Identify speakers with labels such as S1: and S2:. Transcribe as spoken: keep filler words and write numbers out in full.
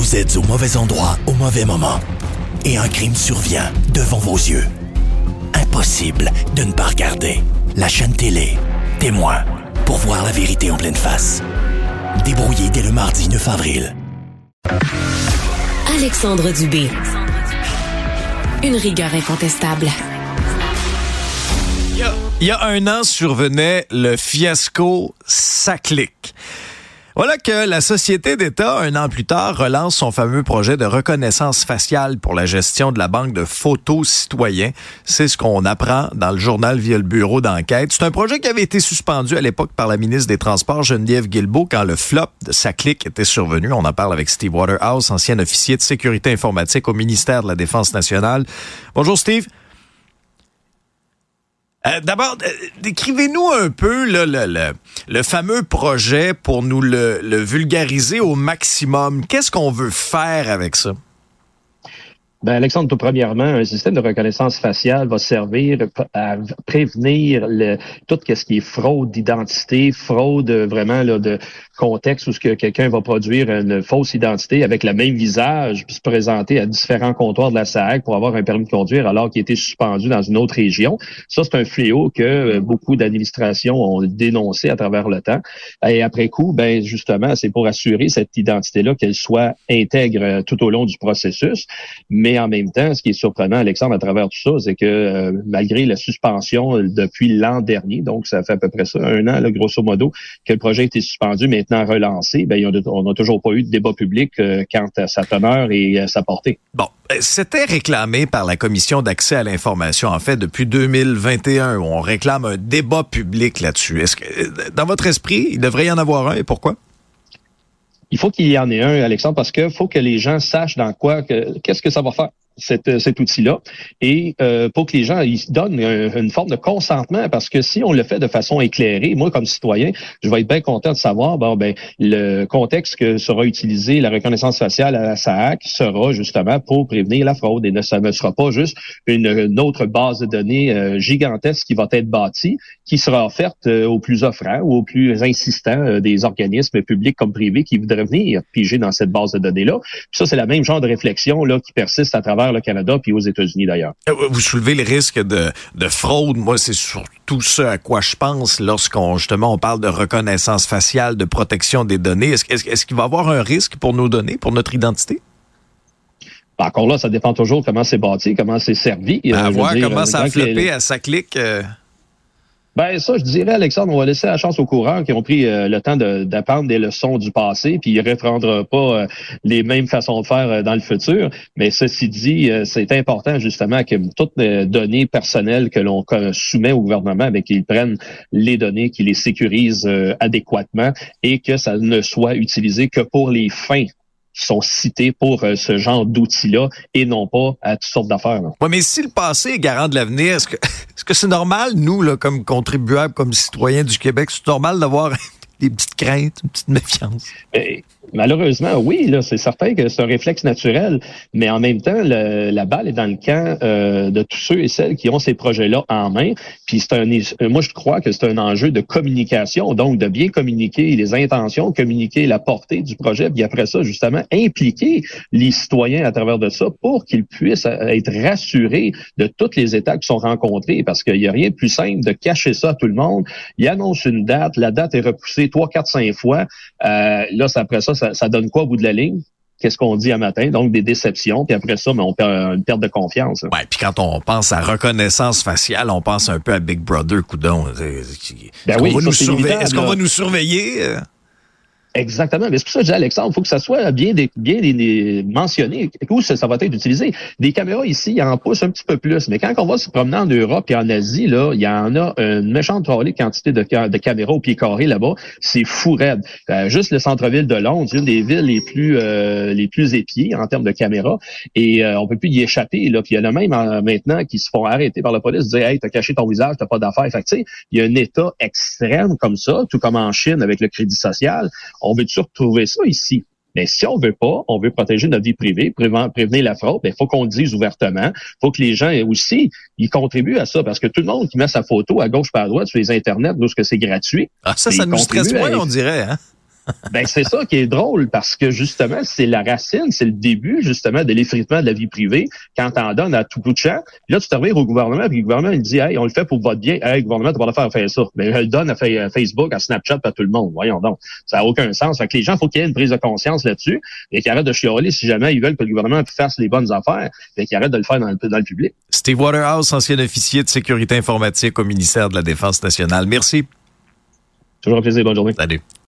S1: Vous êtes au mauvais endroit au mauvais moment. Et un crime survient devant vos yeux. Impossible de ne pas regarder. La chaîne télé, Témoin, pour voir la vérité en pleine face. Débrouillé dès le mardi neuf avril.
S2: Alexandre Dubé. Une rigueur incontestable.
S3: Il y a, il y a un an survenait le fiasco SACLIC. Voilà que la société d'État, un an plus tard, relance son fameux projet de reconnaissance faciale pour la gestion de la banque de photos citoyens. C'est ce qu'on apprend dans le journal via le bureau d'enquête. C'est un projet qui avait été suspendu à l'époque par la ministre des Transports, Geneviève Guilbeault, quand le flop de SACLIC était survenu. On en parle avec Steve Waterhouse, ancien officier de sécurité informatique au ministère de la Défense nationale. Bonjour Steve. Euh, d'abord, euh, décrivez-nous un peu là, le, le, le fameux projet pour nous le, le vulgariser au maximum. Qu'est-ce qu'on veut faire avec ça?
S4: Ben Alexandre, tout premièrement, un système de reconnaissance faciale va servir à prévenir le, tout ce qui est fraude d'identité, fraude vraiment là, de contexte où ce que quelqu'un va produire une fausse identité avec le même visage puis se présenter à différents comptoirs de la S A A C pour avoir un permis de conduire alors qu'il a été suspendu dans une autre région. Ça, c'est un fléau que beaucoup d'administrations ont dénoncé à travers le temps. Et après coup, ben justement, c'est pour assurer cette identité-là qu'elle soit intègre tout au long du processus. Mais en même temps, ce qui est surprenant, Alexandre, à travers tout ça, c'est que euh, malgré la suspension depuis l'an dernier, donc ça fait à peu près ça, un an, là, grosso modo, que le projet a été suspendu, maintenant relancé, ben, on n'a toujours pas eu de débat public euh, quant à sa teneur et à sa portée.
S3: Bon, c'était réclamé par la Commission d'accès à l'information, en fait, depuis deux mille vingt et un. On réclame un débat public là-dessus. Est-ce que, dans votre esprit, il devrait y en avoir un et pourquoi?
S4: Il faut qu'il y en ait un, Alexandre, parce que faut que les gens sachent dans quoi, que, qu'est-ce que ça va faire. Cet, cet outil-là, et euh, pour que les gens ils se donnent une, une forme de consentement, parce que si on le fait de façon éclairée, moi comme citoyen, je vais être bien content de savoir bon ben le contexte que sera utilisé la reconnaissance faciale à la S A A C sera justement pour prévenir la fraude, et ne, ça ne sera pas juste une, une autre base de données euh, gigantesque qui va être bâtie, qui sera offerte euh, aux plus offrants ou aux plus insistants euh, des organismes publics comme privés qui voudraient venir piger dans cette base de données-là. Puis ça, c'est la même genre de réflexion là qui persiste à travers le Canada puis aux États-Unis d'ailleurs.
S3: Vous soulevez le risque de, de fraude. Moi, c'est surtout ce à quoi je pense lorsqu'on justement on parle de reconnaissance faciale, de protection des données. Est-ce, est-ce, est-ce qu'il va y avoir un risque pour nos données, pour notre identité?
S4: Ben encore là, ça dépend toujours comment c'est bâti, comment c'est servi.
S3: Ben, à voir
S4: dire,
S3: comment ça a floppé
S4: les...
S3: à SACLIC. Euh...
S4: Ben ça, je dirais, Alexandre, on va laisser la chance aux coureurs qui ont pris euh, le temps de, d'apprendre des leçons du passé, puis ils ne reprendront pas euh, les mêmes façons de faire euh, dans le futur. Mais ceci dit, euh, c'est important justement que toutes les données personnelles que l'on soumet au gouvernement, ben, qu'ils prennent les données, qu'ils les sécurisent euh, adéquatement et que ça ne soit utilisé que pour les fins qui sont cités pour euh, ce genre d'outils-là et non pas à toutes sortes d'affaires.
S3: Oui, mais si le passé est garant de l'avenir, est-ce que, est-ce que c'est normal, nous, là, comme contribuables, comme citoyens du Québec, c'est normal d'avoir des petites craintes, une petite méfiance?
S4: Et, malheureusement, oui, là, c'est certain que c'est un réflexe naturel, mais en même temps, le, la balle est dans le camp euh, de tous ceux et celles qui ont ces projets-là en main. Puis c'est un, moi, je crois que c'est un enjeu de communication, donc de bien communiquer les intentions, communiquer la portée du projet, puis après ça, justement, impliquer les citoyens à travers de ça pour qu'ils puissent être rassurés de toutes les étapes qui sont rencontrées, parce qu'il n'y a rien de plus simple de cacher ça à tout le monde. Il annonce une date, la date est repoussée trois, quatre, cinq fois. Euh, là, c'est après ça, ça, ça donne quoi au bout de la ligne? Qu'est-ce qu'on dit à matin? Donc, des déceptions. Puis après ça, mais on perd une perte de confiance.
S3: Ouais, puis quand on pense à reconnaissance faciale, on pense un peu à Big Brother, coudon. Est-ce,
S4: ben
S3: qu'on,
S4: oui,
S3: va
S4: ça,
S3: nous
S4: c'est
S3: surveiller?
S4: évident,
S3: Est-ce qu'on va nous surveiller?
S4: Exactement. Mais c'est pour ça que je dis, Alexandre, il faut que ça soit bien, bien, bien mentionné. Où ça, ça va être utilisé? Des caméras ici, il y en pousse un petit peu plus. Mais quand on va se promener en Europe et en Asie, là, il y en a une méchante quantité de, de caméras au pied carré là-bas. C'est fou raide. Euh, juste le centre-ville de Londres, c'est une des villes les plus euh, les plus épiées en termes de caméras. Et euh, on peut plus y échapper. Là. Puis il y en a même euh, maintenant qui se font arrêter par la police, dire hey, t'as caché ton visage, t'as pas d'affaires. Fait que tu sais, il y a un état extrême comme ça, tout comme en Chine avec le crédit social. On veut toujours retrouver ça ici. Mais si on veut pas, on veut protéger notre vie privée, préven- prévenir la fraude, il faut qu'on le dise ouvertement. Il faut que les gens aussi ils contribuent à ça, parce que tout le monde qui met sa photo à gauche par à droite sur les internets, lorsque c'est gratuit.
S3: Ah, ça, ça nous stresse moins, on dirait, hein?
S4: Ben, c'est ça qui est drôle, parce que justement, c'est la racine, c'est le début, justement, de l'effritement de la vie privée, quand t'en donnes à tout bout de champ. Puis là, tu te reviens au gouvernement, puis le gouvernement, il dit, hey, on le fait pour votre bien. Hey, gouvernement, t'as pas le faire à faire ça. Mais je le donne à Facebook, à Snapchat, à tout le monde. Voyons donc. Ça n'a aucun sens. Fait que les gens, il faut qu'il y ait une prise de conscience là-dessus, et qu'ils arrêtent de chialer si jamais ils veulent que le gouvernement fasse les bonnes affaires, et qu'ils arrêtent de le faire dans le, dans le public.
S3: Steve Waterhouse, ancien officier de sécurité informatique au ministère de la Défense nationale. Merci.
S4: Toujours un plaisir. Bonne journée.
S3: Salut.